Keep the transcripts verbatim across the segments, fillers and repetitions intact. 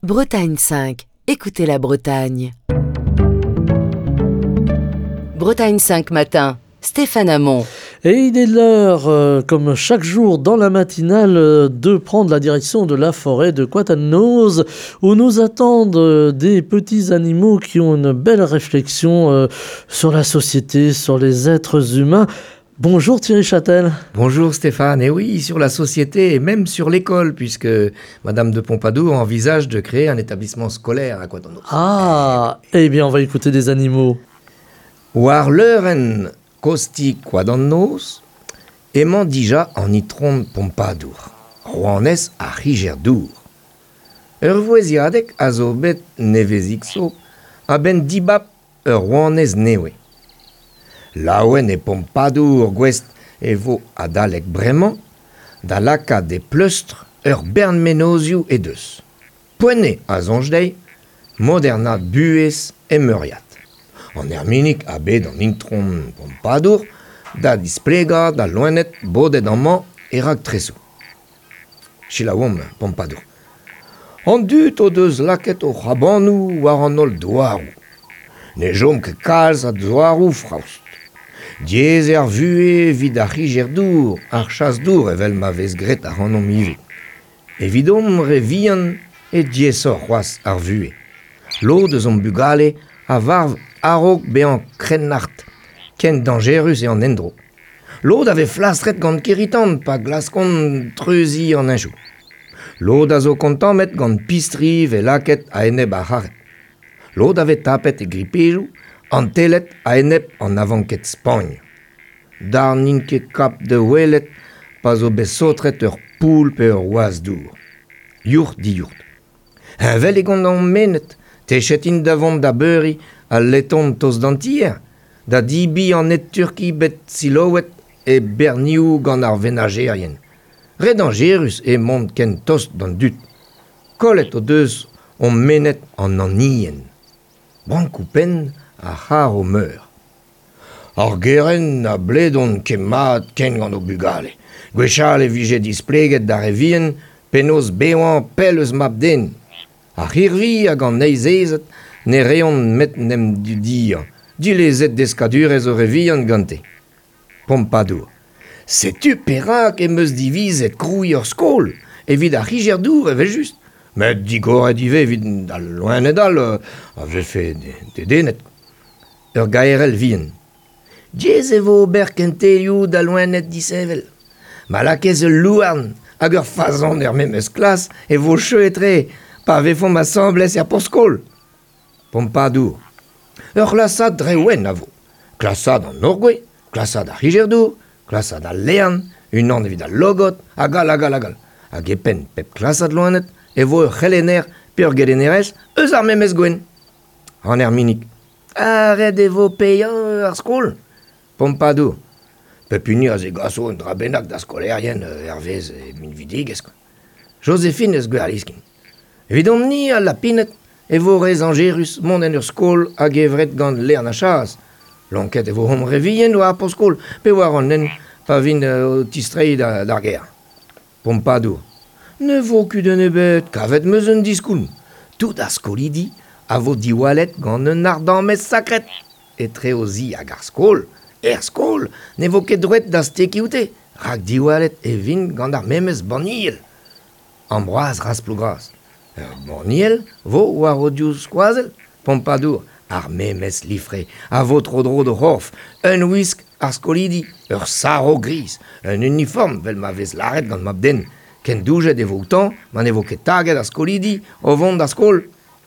Bretagne cinq. Écoutez la Bretagne. Bretagne cinq matin. Stéphane Hamon. Et il est l'heure, euh, comme chaque jour dans la matinale, euh, de prendre la direction de la forêt de Quatenose, où nous attendent euh, des petits animaux qui ont une belle réflexion euh, sur la société, sur les êtres humains. Bonjour Thierry Châtel. Bonjour Stéphane, et oui, sur la société et même sur l'école, puisque Madame de Pompadour envisage de créer un établissement scolaire à Quatenose. Ah, eh bien on va écouter des animaux. War leuren kosti Quatenose, aimant déjà en itron Pompadour, rouanès a Rigerdour. Ur voisiadek a zo bet nevezixo, a ben dibap ur rouanès newe. Laouen e Pompadour gwest e vo a dalek bremañ, da laka de pleustre ur bern menozioù e deus. Poene a zonjdei, moderna buez e meuriat. An erminik a bet an intron Pompadour, da displega da loenet bodet an man e rag tresou. Chilaoum Pompadour. An dut o deus laket o c'habanou war an ol douarou. Ne jom ke kalz a douarou fraoust. Diez er vue vid ar Rigerdour, ar chasdour evel ma vez gret ar an mive. Evidom re vian e diezor c'hoaz ar vue. Lo deus an bugale a varv arog bean krennart, ken dangerus e an endro. Lo d'ave flastret gant keritant pa glaskon treuzi an enjou. Lo da zo kontamet gant pistri ve laket a eneb a c'harret. Lo d'ave tapet e gripejou, an telet a enep an avanket Spagn. Dar ninke kap de welet pa zo besotret ur poul pe ur oaz dour. Yourt di yourt. Un vel e gant an menet, techetin davant da beuri a leton tos d'antier, da dibi an et turki bet siloet e berniou gant ar venagerien. Red an gerus e mont ken tost d'an dut. Kollet o deus on menet an an ien. Brankou pen a c'har o meur. Ar geren a bledon kemat ken gant o bugale. Gwechal e vije displeget da revien penaos beoan pel eus map den. Ar c'hirvi hag an eizezet ne reont met nem du dir. Dilezet deskadurez o revien gante. Pompadour. Setu perak em eus divizet krouiñ ur skol, evit ar Rigerdour evel just. Met digoret ive evit dal loen edal, a vefe de denet. Ur gaerel vien. Diez e vo ober kentelioù da loenet disevel. Malakez ul louarn hag ur fazan er memes klas e vo cheu etre, pa vefom ma semblez er porskol. Pompadour. Ur klasad drewen a vo. Klasad an Norgwe, klasad a Rigerdour, klasad a Lean, un an evit a logot, agal, agal, agal. Hag e pen pep klasad loenet, e vo ur c'helener pe ur gelenerez eus ar memes gwen. An er minik. Arret e vo peio ar skol. Pompadour. Pepuni a ze gaso un drabenak da skolerien hervez e min vidigez. Joséphine eus gwerliskin. Evidom ni a lapinet e vo rez an gerus mont en ur skol hag evret gant ler na chaz. Lanket e vo hom revien war po skol pe war an nen pa vin o tistrei d'ar ger. Pompadour. Ne vo kud en ebet kavet meus un diskoun. Tout a skolidi a vo diwalet gant un ardamez sakret. E tre o zi hag ar skol, er skol, ne vo ket drouet da stekioute, rak diwalet e vin gant ar memez banniel. Ambroise ras plougras. Ur banniel vo war o diou skoazel. Pompadour, ar memez lifre, a vo tro-dro de c'horf, un whisk ar skolidi, ur saro gris, un uniform vel ma vez laret gant map den, ken doujet e vo outan, man e vo ket taget ar skolidi o vont da skol.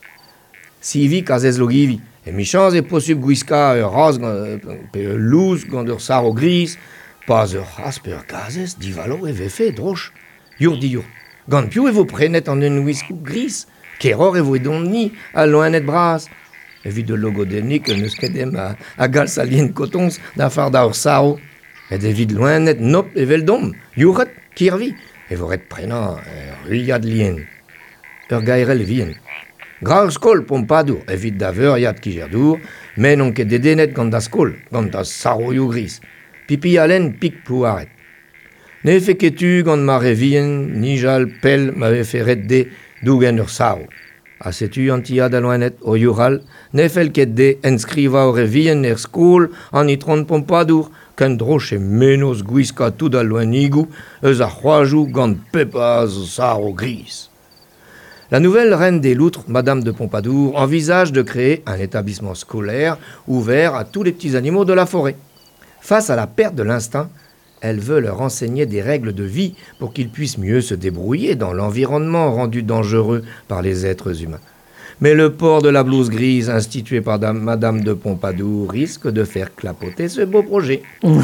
Sivik a zez logivi, e michans e posub gwiska ur raz pe ur louz gant ur saro gris, pas ur ras pe ur gazez divalo e vefe droch. Yourt di yourt. Gant piou e vo prenet an un whiskou gris, keror e vo edon ni a loenet bras. Evit de logo dennik eus kedem a, a gal salien kotons da farda ur saro. Et evit loenet nop evel dom, yourret, kirvi, e vo ret prenañ ur ruyad lien. Ur gaerel vien. Gra ur skol Pompadour evit da veuriad Rigerdour, men on ket dedenet gant da skol, gant da saroioù gris. Pipi alen pik plouaret. Ne fe ketu gant ma revien, nijal, pel, ma vefe ret de dougen ur saro. A setu antia d'aloenet o Ural, ne fel ket de enscriva o revien er skol an itron Pompadour, ken droche menos gwiska tout aloenigou, eus a c'hoajou gant pepaz sar o gris. La nouvelle reine des loutres, Madame de Pompadour, envisage de créer un établissement scolaire ouvert à tous les petits animaux de la forêt. Face à la perte de l'instinct, elle veut leur enseigner des règles de vie pour qu'ils puissent mieux se débrouiller dans l'environnement rendu dangereux par les êtres humains. Mais le port de la blouse grise institué par Madame de Pompadour risque de faire clapoter ce beau projet.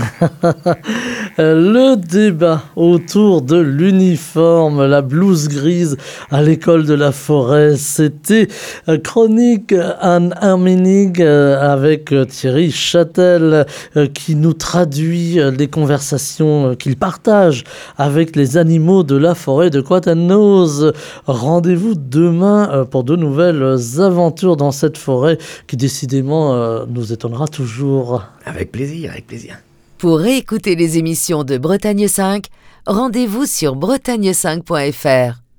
Le débat autour de l'uniforme, la blouse grise à l'école de la forêt, c'était Chronique Anne Herminig avec Thierry Châtel qui nous traduit les conversations qu'il partage avec les animaux de la forêt de Quatenose. Rendez-vous demain pour de nouvelles aventures dans cette forêt qui décidément nous étonnera toujours. Avec plaisir, avec plaisir. Pour réécouter les émissions de Bretagne cinq, rendez-vous sur bretagne cinq point f r.